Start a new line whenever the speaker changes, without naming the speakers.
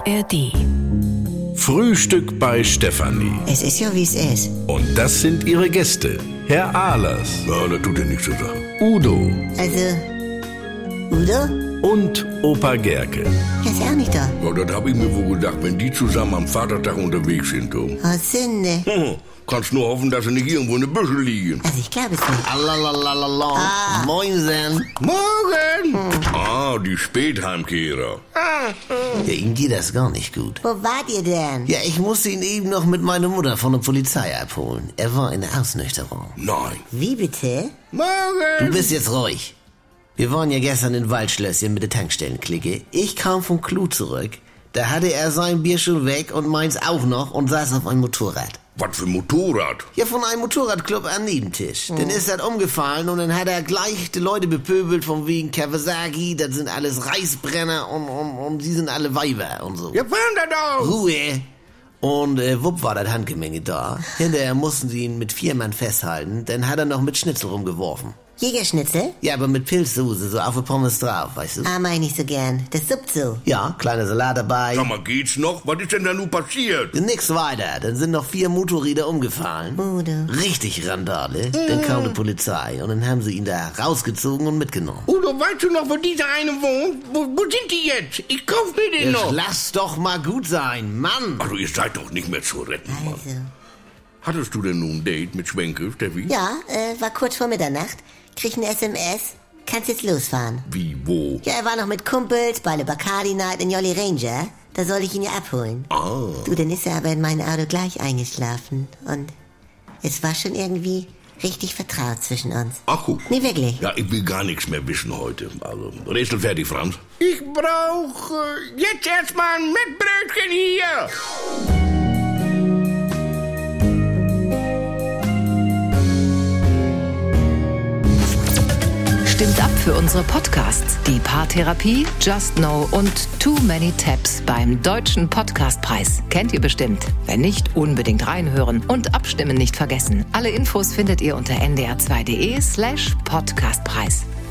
ARD.
Frühstück bei Stefanie.
Es ist ja, wie es ist.
Und das sind ihre Gäste. Herr Ahlers.
Ja, das tut ja nichts zur Sache.
Udo.
Also, Udo?
Und Opa Gerke.
Er ist ja auch nicht da.
Ja, das hab ich mir wohl gedacht, wenn die zusammen am Vatertag unterwegs sind, du.
Oh, Sünde.
Kannst nur hoffen, dass sie nicht irgendwo in der Büschel liegen.
Also, ich glaube es nicht.
Alalalala. Moinsen.
Morgen! Die Spätheimkehrer.
Ja, ihm geht das gar nicht gut.
Wo wart ihr denn?
Ja, ich musste ihn eben noch mit meiner Mutter von der Polizei abholen. Er war in der Ausnüchterung.
Nein.
Wie bitte?
Du bist jetzt ruhig. Wir waren ja gestern in Waldschlösschen mit der Tankstellenklicke. Ich kam vom Clou zurück. Da hatte er sein Bier schon weg und meins auch noch und saß auf einem Motorrad.
Was für ein Motorrad?
Ja, von einem Motorradclub am Nebentisch. Dann ist er umgefallen und dann hat er gleich die Leute bepöbelt von wegen Kawasaki, das sind alles Reißbrenner und die sind alle Weiber und so.
Ja, fahren da doch!
Ruhe! Und wupp war das Handgemenge da. Hinterher mussten sie ihn mit 4 Mann festhalten, dann hat er noch mit Schnitzel rumgeworfen.
Jägerschnitzel?
Ja, aber mit Pilzsoße, so auf der Pommes drauf, weißt du?
Ah, mein ich so gern. Das suppt so.
Ja, kleiner Salat dabei.
Sag mal, geht's noch? Was ist denn da nun passiert?
Nix weiter, dann sind noch 4 Motorräder umgefallen.
Udo.
Richtig Randale. Dann kam die Polizei und dann haben sie ihn da rausgezogen und mitgenommen.
Udo, weißt du noch, wo dieser eine wohnt? Wo sind die jetzt? Ich kauf mir den noch.
Lass doch mal gut sein, Mann.
Also, ihr seid doch nicht mehr zu retten, Mann.
Also.
Hattest du denn nun ein Date mit Schwenke, Steffi?
Ja, war kurz vor Mitternacht. Krieg ein SMS. Kannst jetzt losfahren.
Wie, wo?
Ja, er war noch mit Kumpels bei der Bacardi Night in Jolly Ranger. Da soll ich ihn ja abholen. Du, dann ist er aber in mein Auto gleich eingeschlafen. Und es war schon irgendwie richtig vertraut zwischen uns.
Ach, guck.
Nee, wirklich.
Ja, ich will gar nichts mehr wissen heute. Also, Rätsel fertig, Franz. Ich brauche jetzt erstmal ein Mettbrötchen hier.
Stimmt ab für unsere Podcasts. Die Paartherapie, Just Know und Too Many Tabs beim Deutschen Podcastpreis. Kennt ihr bestimmt. Wenn nicht, unbedingt reinhören und abstimmen nicht vergessen. Alle Infos findet ihr unter ndr2.de/Podcastpreis.